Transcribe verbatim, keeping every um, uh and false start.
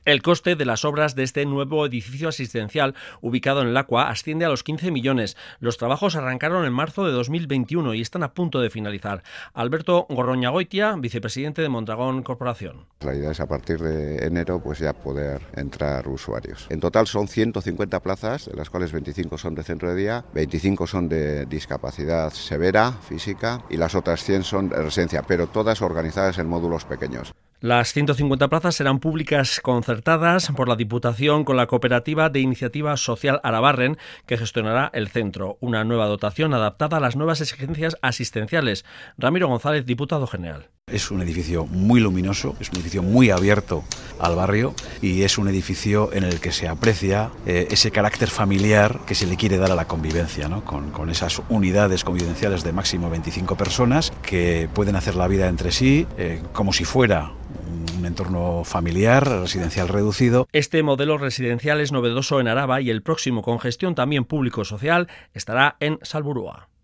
El coste de las obras de este nuevo edificio asistencial ubicado en Lacua asciende a los quince millones. Los trabajos arrancaron en marzo de dos mil veintiuno y están a punto de finalizar. Alberto Gorroñagoitia, vicepresidente de Mondragón Corporación. La idea es a partir de enero pues ya poder entrar usuarios. En total son ciento cincuenta plazas, de las cuales veinticinco son de centro de día, veinticinco son de discapacidad severa, física, y las otras cien son de residencia, pero todas organizadas en módulos pequeños. Las ciento cincuenta plazas serán públicas concertadas por la Diputación con la Cooperativa de Iniciativa Social Arabarren, que gestionará el centro, una nueva dotación adaptada a las nuevas exigencias asistenciales. Ramiro González, diputado general. Es un edificio muy luminoso, es un edificio muy abierto al barrio y es un edificio en el que se aprecia eh, ese carácter familiar que se le quiere dar a la convivencia, ¿no? Con, con esas unidades convivenciales de máximo veinticinco personas que pueden hacer la vida entre sí eh, como si fuera un entorno familiar, residencial reducido. Este modelo residencial es novedoso en Araba y el próximo, con gestión también público-social, estará en Salburua.